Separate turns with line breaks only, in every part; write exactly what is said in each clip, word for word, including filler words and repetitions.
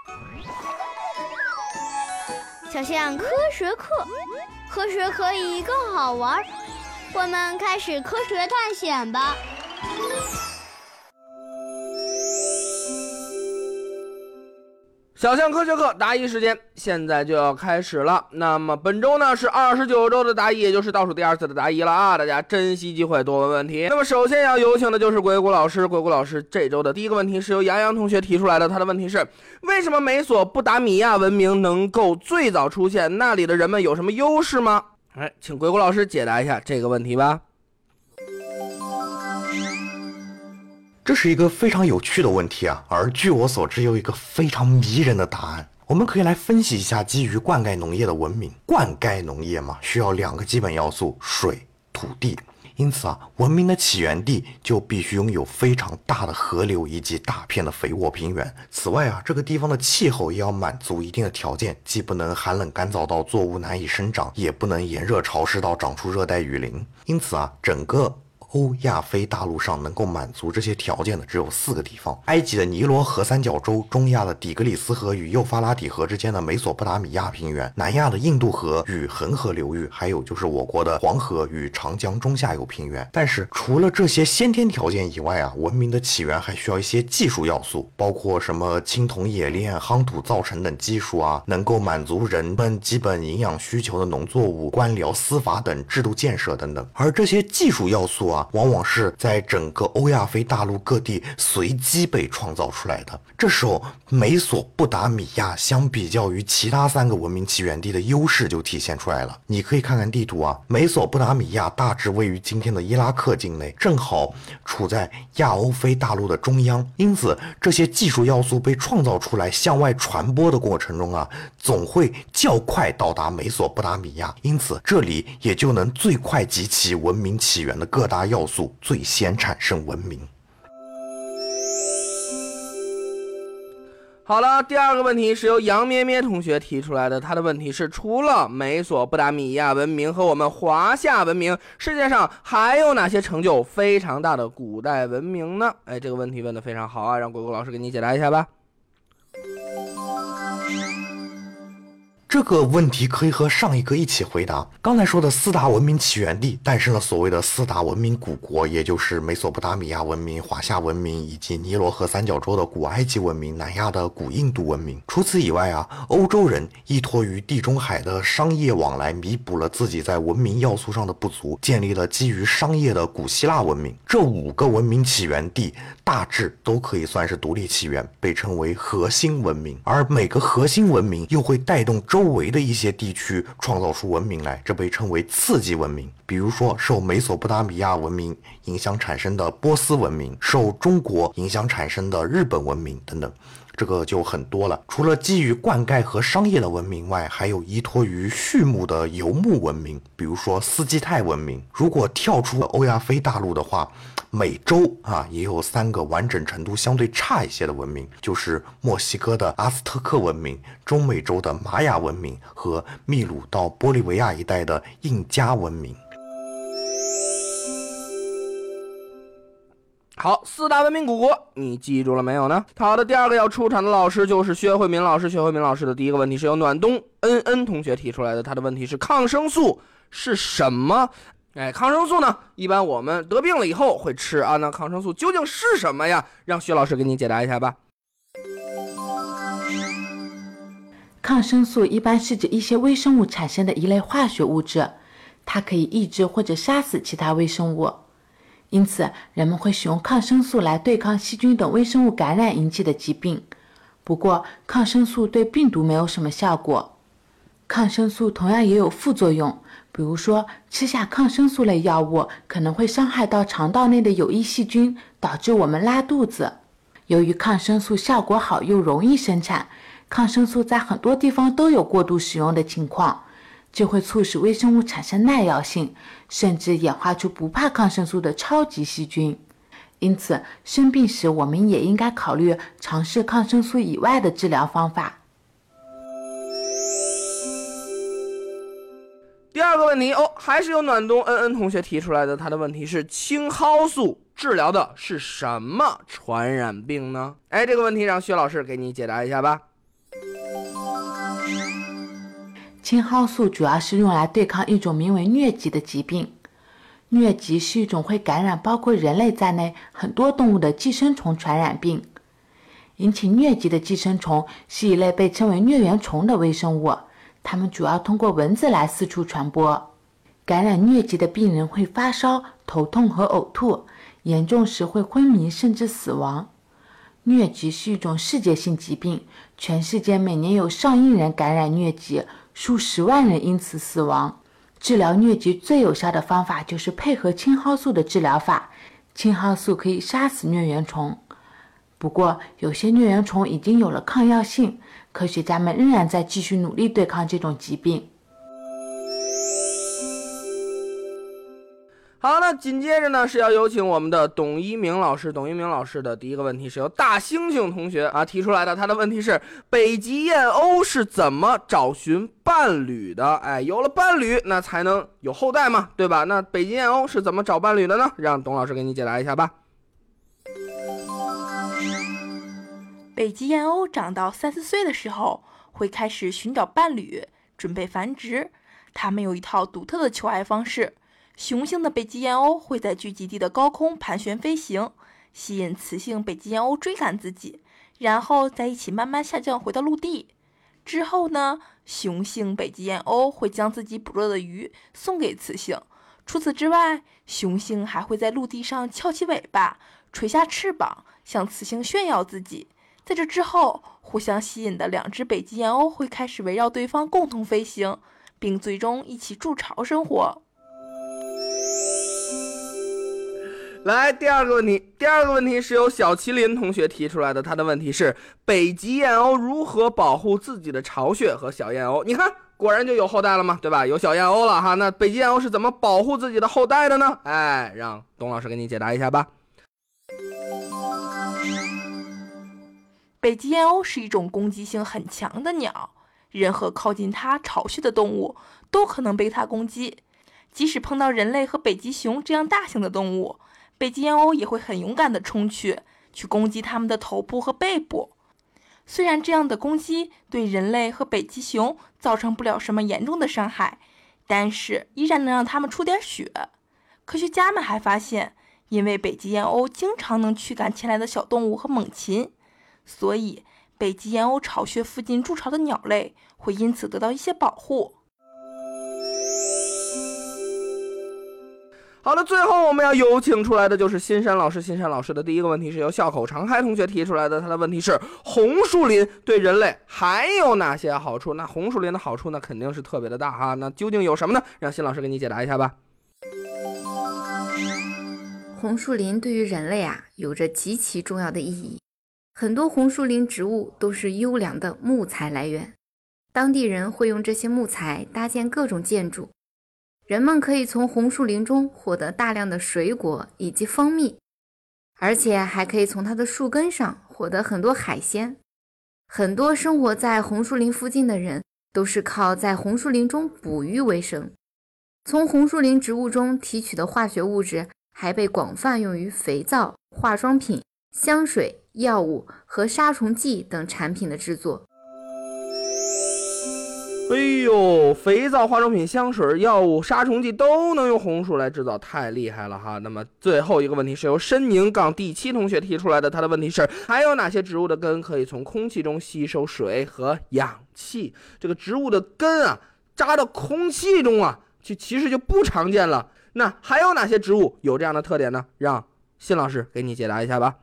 小象科学课，科学可以更好玩，我们开始科学探险吧。
小象科学课答疑时间现在就要开始了。那么本周呢是二十九周的答疑，也就是倒数第二次的答疑了啊！大家珍惜机会，多问问题。那么首先要有请的就是鬼谷老师。鬼谷老师这周的第一个问题是由杨洋同学提出来的，他的问题是：为什么美索不达米亚文明能够最早出现？那里的人们有什么优势吗？哎，请鬼谷老师解答一下这个问题吧。
这是一个非常有趣的问题啊，而据我所知有一个非常迷人的答案。我们可以来分析一下基于灌溉农业的文明。灌溉农业嘛，需要两个基本要素：水、土地。因此啊，文明的起源地就必须拥有非常大的河流以及大片的肥沃平原。此外啊，这个地方的气候也要满足一定的条件，既不能寒冷干燥到作物难以生长，也不能炎热潮湿到长出热带雨林。因此啊，整个欧亚非大陆上能够满足这些条件的只有四个地方：埃及的尼罗河三角洲，中亚的底格里斯河与幼发拉底河之间的美索不达米亚平原，南亚的印度河与恒河流域，还有就是我国的黄河与长江中下游平原。但是除了这些先天条件以外啊，文明的起源还需要一些技术要素，包括什么青铜冶炼、夯土造成等技术啊，能够满足人们基本营养需求的农作物、官僚、司法等制度建设等等。而这些技术要素啊，往往是在整个欧亚非大陆各地随机被创造出来的。这时候美索不达米亚相比较于其他三个文明起源地的优势就体现出来了。你可以看看地图啊，美索不达米亚大致位于今天的伊拉克境内，正好处在亚欧非大陆的中央。因此这些技术要素被创造出来向外传播的过程中啊，总会较快到达美索不达米亚，因此这里也就能最快集齐文明起源的各大要素，最先产生文明。
好了，第二个问题是由杨咩咩同学提出来的，他的问题是：除了美索不达米亚文明和我们华夏文明，世界上还有哪些成就非常大的古代文明呢？哎，这个问题问得非常好啊，让鬼谷老师给你解答一下吧。
这个问题可以和上一个一起回答。刚才说的四大文明起源地诞生了所谓的四大文明古国，也就是美索不达米亚文明、华夏文明以及尼罗河三角洲的古埃及文明、南亚的古印度文明。除此以外啊，欧洲人依托于地中海的商业往来，弥补了自己在文明要素上的不足，建立了基于商业的古希腊文明。这五个文明起源地大致都可以算是独立起源，被称为核心文明。而每个核心文明又会带动周围的一些地区创造出文明来，这被称为次级文明。比如说受美索不达米亚文明影响产生的波斯文明，受中国影响产生的日本文明等等，这个就很多了。除了基于灌溉和商业的文明外，还有依托于畜牧的游牧文明，比如说斯基泰文明。如果跳出欧亚非大陆的话，美洲啊也有三个完整程度相对差一些的文明，就是墨西哥的阿斯特克文明、中美洲的玛雅文明和秘鲁到玻利维亚一带的印加文明。
好，四大文明古国你记住了没有呢？好的，第二个要出场的老师就是薛慧敏老师。薛慧敏老师的第一个问题是由暖冬恩恩同学提出来的，他的问题是：抗生素是什么？哎，抗生素呢，一般我们得病了以后会吃啊，那抗生素究竟是什么呀？让薛老师给你解答一下吧。
抗生素一般是指一些微生物产生的一类化学物质，它可以抑制或者杀死其他微生物，因此人们会使用抗生素来对抗细菌等微生物感染引起的疾病。不过抗生素对病毒没有什么效果。抗生素同样也有副作用，比如说吃下抗生素类药物可能会伤害到肠道内的有益细菌，导致我们拉肚子。由于抗生素效果好又容易生产，抗生素在很多地方都有过度使用的情况，这会促使微生物产生耐药性，甚至演化出不怕抗生素的超级细菌。因此生病时我们也应该考虑尝试抗生素以外的治疗方法。
第二个问题哦，还是由暖冬恩恩同学提出来的，他的问题是：青蒿素治疗的是什么传染病呢？哎，这个问题让薛老师给你解答一下吧。
青蒿素主要是用来对抗一种名为疟疾的疾病。疟疾是一种会感染包括人类在内很多动物的寄生虫传染病。引起疟疾的寄生虫是一类被称为疟原虫的微生物，它们主要通过蚊子来四处传播。感染疟疾的病人会发烧、头痛和呕吐，严重时会昏迷甚至死亡。疟疾是一种世界性疾病，全世界每年有上亿人感染疟疾，数十万人因此死亡。治疗疟疾最有效的方法就是配合青蒿素的治疗法，青蒿素可以杀死疟原虫。不过，有些疟原虫已经有了抗药性，科学家们仍然在继续努力对抗这种疾病。
好，那紧接着呢是要有请我们的董一鸣老师。董一鸣老师的第一个问题是由大猩猩同学啊提出来的，他的问题是北极燕鸥是怎么找寻伴侣的？哎，有了伴侣，那才能有后代嘛，对吧？那北极燕鸥是怎么找伴侣的呢？让董老师给你解答一下吧。
北极燕鸥长到三四岁的时候，会开始寻找伴侣，准备繁殖。它们有一套独特的求爱方式。雄性的北极燕鸥会在聚集地的高空盘旋飞行，吸引雌性北极燕鸥追赶自己，然后在一起慢慢下降回到陆地。之后呢，雄性北极燕鸥会将自己捕捉的鱼送给雌性。除此之外，雄性还会在陆地上翘起尾巴，垂下翅膀，向雌性炫耀自己。在这之后，互相吸引的两只北极燕鸥会开始围绕对方共同飞行，并最终一起筑巢生活。
来，第二个问题，第二个问题是由小麒麟同学提出来的，他的问题是北极燕鸥如何保护自己的巢穴和小燕鸥？你看，果然就有后代了嘛，对吧？有小燕鸥了哈。那北极燕鸥是怎么保护自己的后代的呢？哎，让董老师给你解答一下吧。
北极燕鸥是一种攻击性很强的鸟，任何靠近它巢穴的动物都可能被它攻击。即使碰到人类和北极熊这样大型的动物，北极燕鸥也会很勇敢地冲去，去攻击它们的头部和背部。虽然这样的攻击对人类和北极熊造成不了什么严重的伤害，但是依然能让它们出点血。科学家们还发现，因为北极燕鸥经常能驱赶前来的小动物和猛禽，所以北极燕鸥巢穴附近筑巢的鸟类会因此得到一些保护。
好的，最后我们要有请出来的就是新山老师。新山老师的第一个问题是由笑口常开同学提出来的，他的问题是红树林对人类还有哪些好处？那红树林的好处呢，肯定是特别的大哈。那究竟有什么呢？让新老师给你解答一下吧。
红树林对于人类啊，有着极其重要的意义。很多红树林植物都是优良的木材来源，当地人会用这些木材搭建各种建筑。人们可以从红树林中获得大量的水果以及蜂蜜，而且还可以从它的树根上获得很多海鲜。很多生活在红树林附近的人都是靠在红树林中捕鱼为生。从红树林植物中提取的化学物质还被广泛用于肥皂、化妆品、香水、药物和杀虫剂等产品的制作。
哎呦，肥皂、化妆品、香水、药物、杀虫剂都能用红树来制造，太厉害了哈。那么最后一个问题是由申宁杠第七同学提出来的，他的问题是还有哪些植物的根可以从空气中吸收水和氧气？这个植物的根啊扎到空气中啊就其实就不常见了。那还有哪些植物有这样的特点呢？让辛老师给你解答一下吧。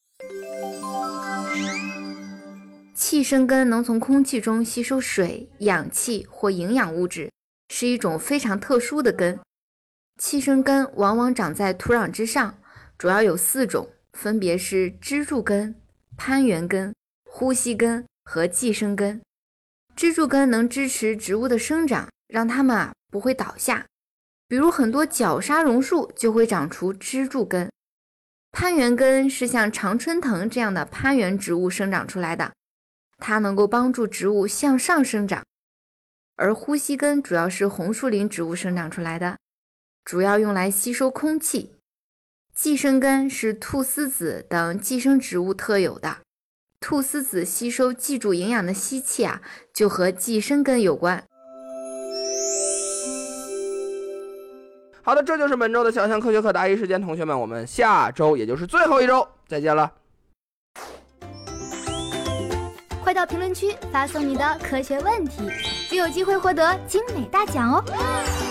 气生根能从空气中吸收水、氧气或营养物质，是一种非常特殊的根。气生根往往长在土壤之上，主要有四种，分别是支柱根、攀援根、呼吸根和寄生根。支柱根能支持植物的生长，让它们啊不会倒下。比如很多角鲨榕树就会长出支柱根。攀援根是像常春藤这样的攀援植物生长出来的，它能够帮助植物向上生长。而呼吸根主要是红树林植物生长出来的，主要用来吸收空气。寄生根是菟丝子等寄生植物特有的，菟丝子吸收寄主营养的吸气啊，就和寄生根有关。
好的，这就是本周的小象科学课答疑时间，同学们，我们下周也就是最后一周再见了。
快到评论区发送你的科学问题，就有机会获得精美大奖哦！